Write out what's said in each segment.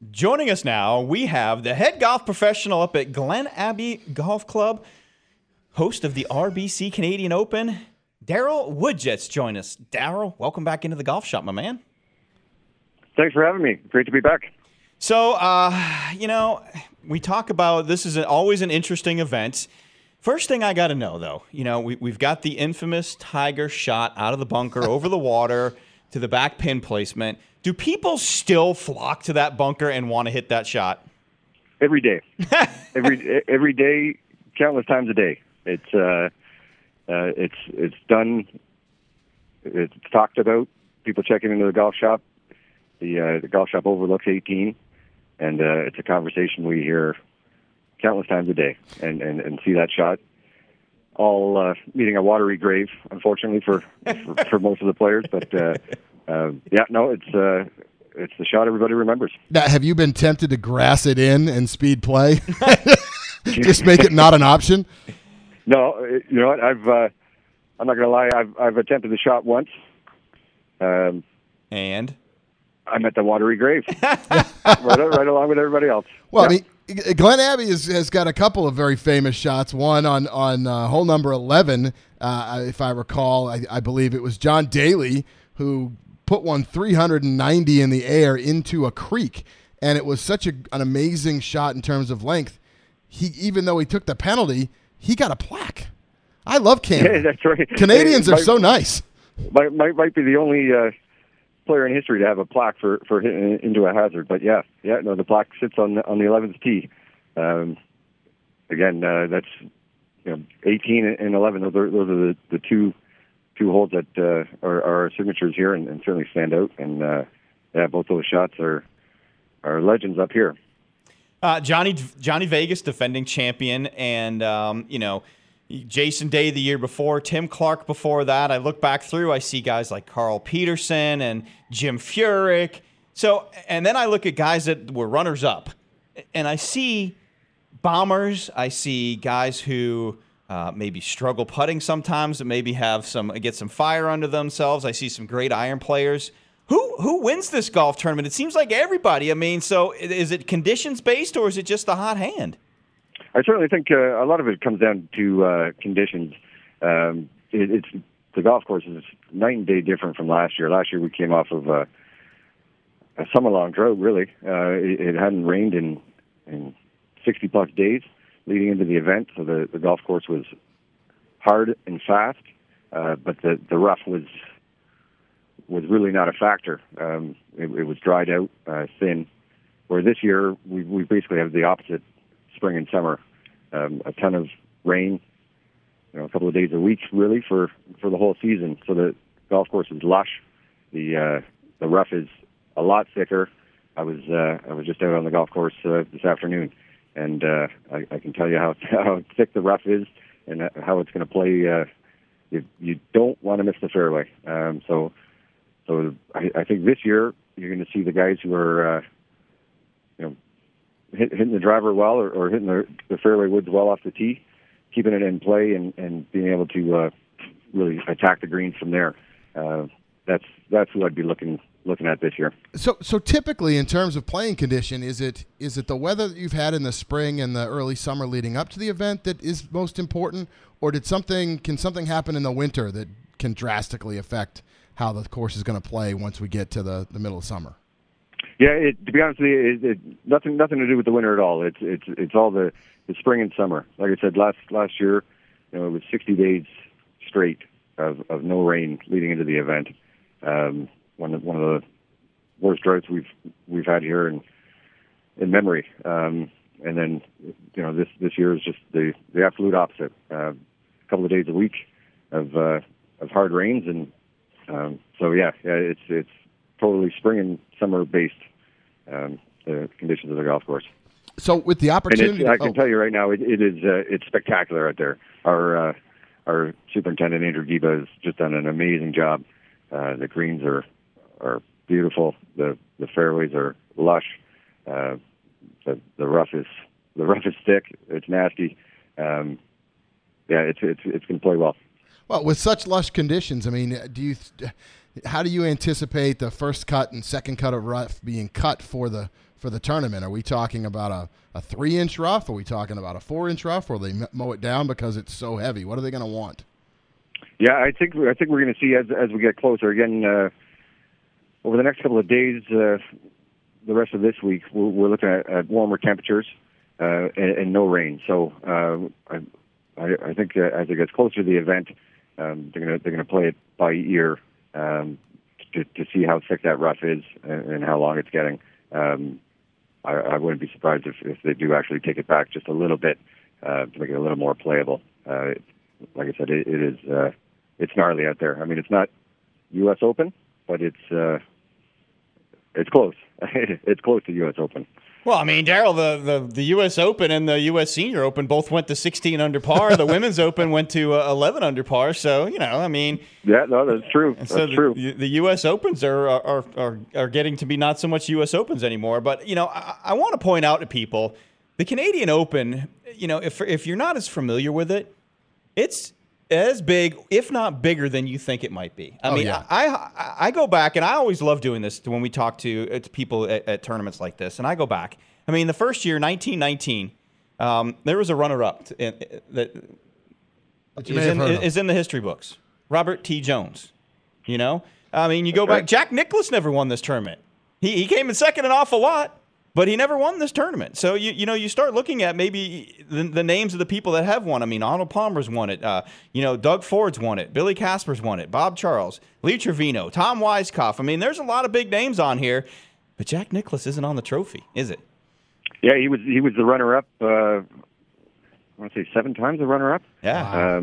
Joining us now, we have the head golf professional up at Glen Abbey Golf Club, host of the RBC Canadian Open, Daryl Woodjetts join us. Daryl, welcome back into the golf shop, my man. Thanks for having me. Great to be back. So, we talk about this is always an interesting event. First thing I got to know, though, we've got the infamous Tiger shot out of the bunker over the water to the back pin placement. Do people still flock to that bunker and want to hit that shot? Every day. every day, countless times a day. It's done. It's talked about. People checking into the golf shop. The golf shop overlooks 18, and it's a conversation we hear countless times a day, and see that shot. All meeting a watery grave, unfortunately for most of the players, but it's the shot everybody remembers. Now, have you been tempted to grass it in and speed play? Just make it not an option? No, you know what? I'm not going to lie. I've attempted the shot once. And I'm at the watery grave, right along with everybody else. Well, yeah. I mean, Glen Abbey has got a couple of very famous shots. One on hole number 11, if I recall. I believe it was John Daly who put one 390 in the air into a creek, and it was such an amazing shot in terms of length. Even though he took the penalty, he got a plaque. I love Canada. Yeah, that's right. Canadians are so nice. Might be the only player in history to have a plaque for hitting into a hazard. But the plaque sits on the 11th tee. Again, that's 18 and 11. Those are the two holes that are our signatures here, and certainly stand out. And both those shots are legends up here. Johnny Vegas, defending champion, and Jason Day the year before, Tim Clark before that. I look back through, I see guys like Carl Peterson and Jim Furyk. So, and then I look at guys that were runners-up, and I see bombers. I see guys who maybe struggle putting sometimes, that maybe get some fire under themselves. I see some great iron players. Who wins this golf tournament? It seems like everybody. I mean, so is it conditions-based, or is it just the hot hand? I certainly think a lot of it comes down to conditions. It's the golf course is night and day different from last year. Last year we came off of a summer-long drought, really. It hadn't rained in 60-plus days leading into the event, so the golf course was hard and fast, but the rough was really not a factor. It was dried out, thin, where this year we basically have the opposite. Spring and summer, a ton of rain, a couple of days a week, really, for the whole season. So the golf course is lush. The rough is a lot thicker. I was just out on the golf course this afternoon, and I can tell you how thick the rough is and how it's going to play. You don't want to miss the fairway. So I think this year you're going to see the guys who are hitting the driver well, or hitting the fairway woods well off the tee, keeping it in play, and being able to really attack the greens from there. That's who I'd be looking at this year. So typically, in terms of playing condition, is it the weather that you've had in the spring and the early summer leading up to the event that is most important, or can something happen in the winter that can drastically affect how the course is going to play once we get to the middle of summer? Yeah, to be honest with you, nothing to do with the winter at all. It's all the spring and summer. Like I said, last year, it was 60 days straight of no rain leading into the event. One of the worst droughts we've had here in memory. And then this year is just the absolute opposite. A couple of days a week of hard rains, and it's totally spring and summer based, the conditions of the golf course. So with the opportunity, and I can tell you right now, it's spectacular out there. Our superintendent Andrew Giba has just done an amazing job. The greens are beautiful. The fairways are lush. The rough is thick. It's nasty. It's going to play well. Well, with such lush conditions, I mean, how do you anticipate the first cut and second cut of rough being cut for the for the tournament? Are we talking about a 3-inch rough? Are we talking about a 4-inch rough? Or they mow it down because it's so heavy? What are they going to want? Yeah, I think we're going to see as we get closer again over the next couple of days. The rest of this week, we're looking at warmer temperatures and no rain. So I think as it gets closer to the event, they're going to play it by ear to see how thick that rough is and how long it's getting. I wouldn't be surprised if they do actually take it back just a little bit to make it a little more playable. Like I said, it is it's gnarly out there. I mean, it's not U.S. Open, but it's close. It's close to U.S. Open. Well, I mean, Daryl, the U.S. Open and the U.S. Senior Open both went to 16 under par. The Women's Open went to 11 under par. So, I mean. Yeah, no, that's true. That's true. The U.S. Opens are getting to be not so much U.S. Opens anymore. But, I want to point out to people, the Canadian Open, if you're not as familiar with it, it's as big, if not bigger, than you think it might be. I mean, yeah. I go back, and I always love doing this when we talk to people at tournaments like this, and I go back. I mean, the first year, 1919, there was a runner-up that is in the history books. Robert T. Jones, I mean, you go back. Jack Nicklaus never won this tournament. He came in second an awful lot. But he never won this tournament. So, you start looking at maybe the names of the people that have won. I mean, Arnold Palmer's won it. Doug Ford's won it. Billy Casper's won it. Bob Charles, Lee Trevino, Tom Weiskopf. I mean, there's a lot of big names on here. But Jack Nicklaus isn't on the trophy, is it? Yeah, he was the runner-up. I want to say 7 times the runner-up. Yeah.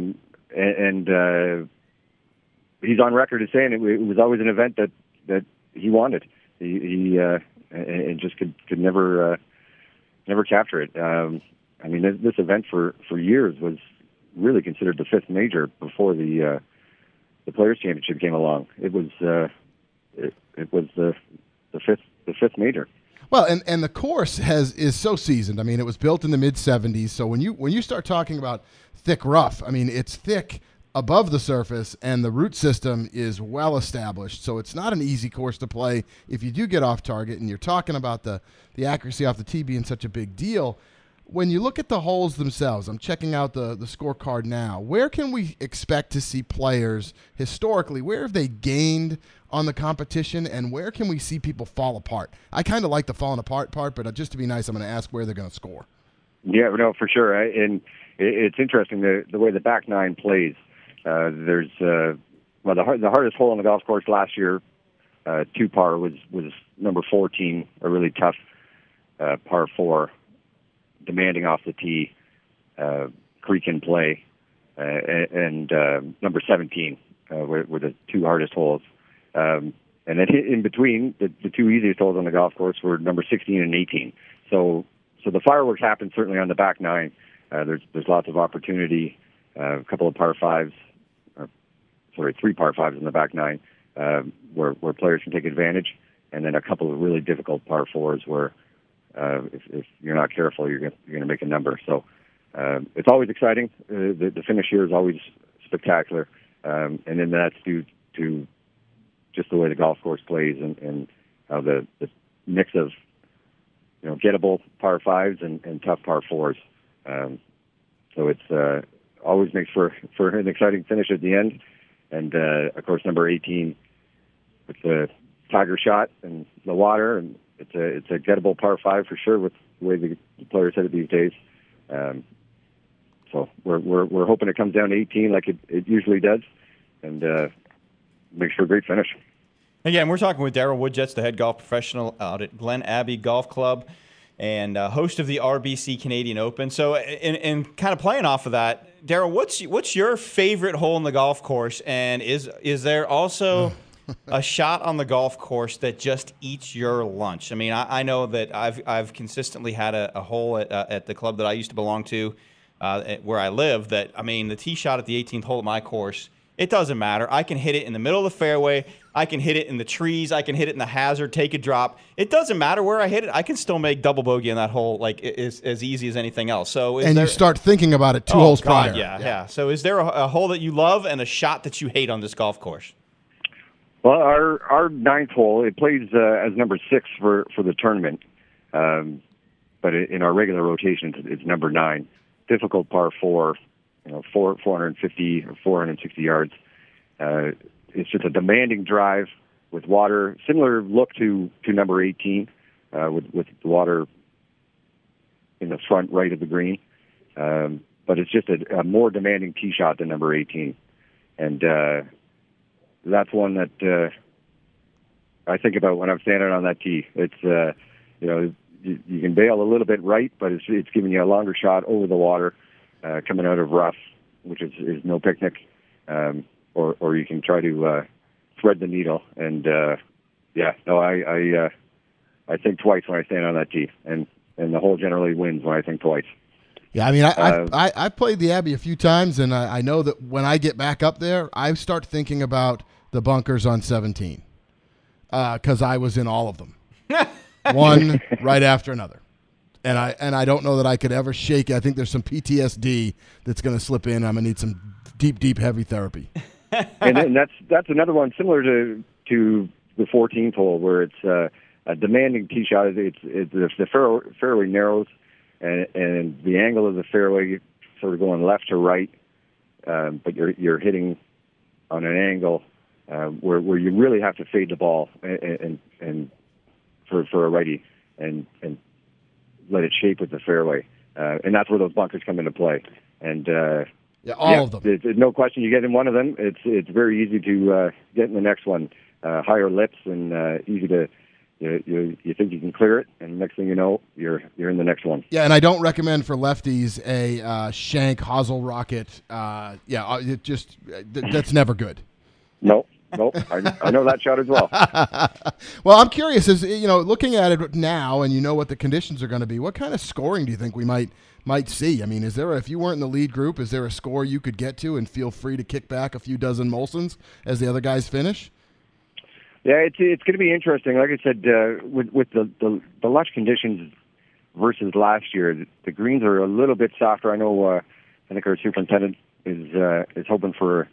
And he's on record as saying it was always an event that he wanted. He and just could never capture it. I mean, this event for years was really considered the 5th major before the Players Championship came along. It was the 5th major. Well, and the course is so seasoned. I mean, it was built in the mid-'70s. So when you start talking about thick rough, I mean, it's thick above the surface, and the root system is well established. So it's not an easy course to play if you do get off target, and you're talking about the accuracy off the tee being such a big deal. When you look at the holes themselves, I'm checking out the scorecard now. Where can we expect to see players historically? Where have they gained on the competition, and where can we see people fall apart? I kind of like the falling apart part, but just to be nice, I'm going to ask where they're going to score. Yeah, no, for sure. And it's interesting the way the back nine plays. There's the hardest hole on the golf course last year, 2 par was number 14, a really tough par 4, demanding off the tee, creek in play, and number 17 were the 2 hardest holes. And then in between, the 2 easiest holes on the golf course were number 16 and 18. So the fireworks happened certainly on the back nine. There's lots of opportunity, a couple of par 5s. 3 par 5s in the back nine, where players can take advantage, and then a couple of really difficult par 4s where if you're not careful, you're going to make a number. So it's always exciting. The finish here is always spectacular, and then that's due to just the way the golf course plays and how the mix of gettable par 5s and tough par 4s. So it's always makes for an exciting finish at the end. And, of course, number 18 with the tiger shot and the water, and it's a gettable par 5 for sure with the way the players hit it these days. So we're hoping it comes down to 18 like it usually does, and makes for a great finish. Again, we're talking with Daryl Woodjets, the head golf professional out at Glen Abbey Golf Club and host of the RBC Canadian Open. So, in kind of playing off of that, Daryl, what's your favorite hole in the golf course, and is there also a shot on the golf course that just eats your lunch? I mean, I know that I've consistently had a hole at the club that I used to belong to, where I live. That I mean, the tee shot at the 18th hole at my course, it doesn't matter. I can hit it in the middle of the fairway. I can hit it in the trees. I can hit it in the hazard, take a drop. It doesn't matter where I hit it. I can still make double bogey in that hole like as easy as anything else. So you start thinking about it 2 holes prior. Yeah. So is there a hole that you love and a shot that you hate on this golf course? Well, our 9th hole, it plays as number 6 for the tournament. But in our regular rotation, it's number 9. Difficult par 4, 450 or 460 yards. It's just a demanding drive with water, similar look to number 18, with the water in the front right of the green. But it's just a more demanding tee shot than number 18. And that's one that I think about when I'm standing on that tee. It's, you can bail a little bit right, but it's giving you a longer shot over the water, coming out of rough, which is no picnic. Or you can try to thread the needle. And I think twice when I stand on that tee, and the hole generally wins when I think twice. Yeah, I mean, I've played the Abbey a few times, and I know that when I get back up there, I start thinking about the bunkers on 17 because I was in all of them, one right after another. And I don't know that I could ever shake it. I think there's some PTSD that's going to slip in. I'm going to need some deep, heavy therapy. and that's another one similar to the 14th hole, where it's a demanding tee shot. The fairway narrows, and the angle of the fairway sort of going left to right, but you're hitting on an angle where you really have to fade the ball and for a righty and let it shape with the fairway, and that's where those bunkers come into play. And all of them. There's no question you get in one of them. It's very easy to get in the next one. Higher lips and easy to. You think you can clear it, and next thing you know, you're in the next one. Yeah, and I don't recommend for lefties a shank hosel rocket. That's never good. Nope. I know that shot as well. Well, I'm curious, looking at it now, and you know what the conditions are going to be. What kind of scoring do you think we might see? I mean, if you weren't in the lead group, is there a score you could get to and feel free to kick back a few dozen Molsons as the other guys finish? Yeah, it's going to be interesting. Like I said, with the lush conditions versus last year, the greens are a little bit softer. I know. I think our superintendent is hoping for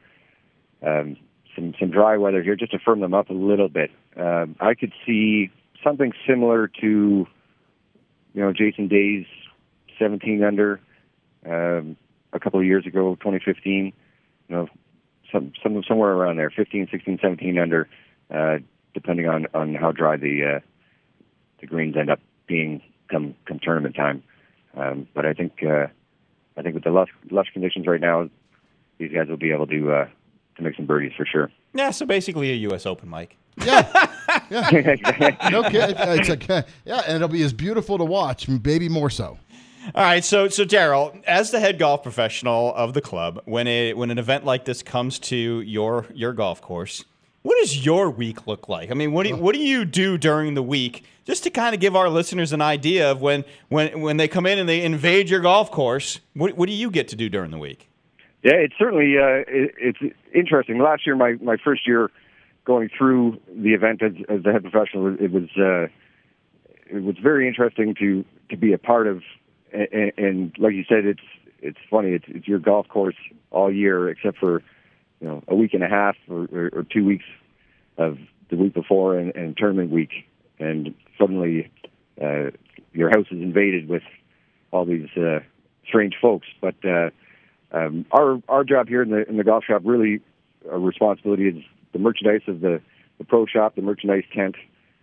some dry weather here just to firm them up a little bit. I could see something similar to Jason Day's 17 under a couple of years ago, 2015. Somewhere around there, 15, 16, 17 under. Depending on how dry the greens end up being come tournament time. But I think with the lush conditions right now, these guys will be able to make some birdies for sure. Yeah, so basically a U.S. Open, Mike. Yeah. No kid. And it'll be as beautiful to watch, maybe more so. All right, so Daryl, as the head golf professional of the club, when an event like this comes to your golf course, what does your week look like? I mean, what do you do during the week, just to kind of give our listeners an idea of when they come in and they invade your golf course? What do you get to do during the week? Yeah, it's certainly it's interesting. Last year, my first year going through the event as the head professional, it was very interesting to be a part of. And like you said, it's funny. It's your golf course all year, except for a week and a half or 2 weeks of the week before and tournament week, and suddenly your house is invaded with all these strange folks. But our job here in the golf shop, really, our responsibility is the merchandise of the pro shop, the merchandise tent.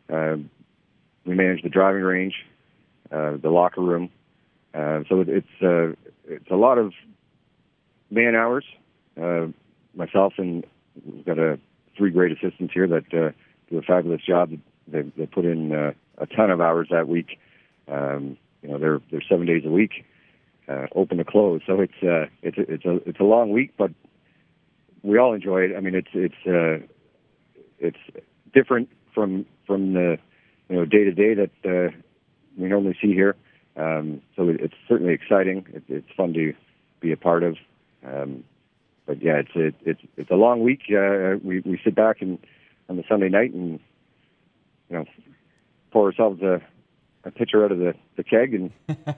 We manage the driving range, the locker room. So it's a lot of man hours. Myself and we've got 3 great assistants here that do a fabulous job. They put in a ton of hours that week. They're 7 days a week, open to close. So it's a long week, but we all enjoy it. I mean, it's different from the day to day that we normally see here. So it's certainly exciting. It's fun to be a part of. But yeah, it's a long week. We sit back on the Sunday night and pour ourselves a pitcher out of the keg and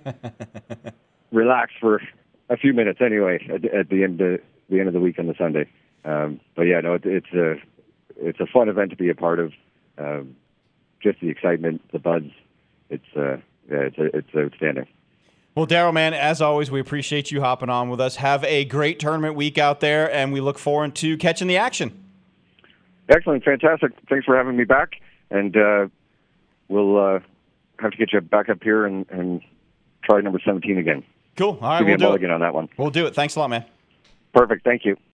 relax for a few minutes anyway at the end of the week on the Sunday. But yeah, no, it's a fun event to be a part of. Just the excitement, the buzz. It's yeah, it's outstanding. Well, Daryl, man, as always, we appreciate you hopping on with us. Have a great tournament week out there, and we look forward to catching the action. Excellent, fantastic. Thanks for having me back, and we'll have to get you back up here and try number 17 again. Cool. All right, Give me we'll a do mulligan it on that one. We'll do it. Thanks a lot, man. Perfect. Thank you.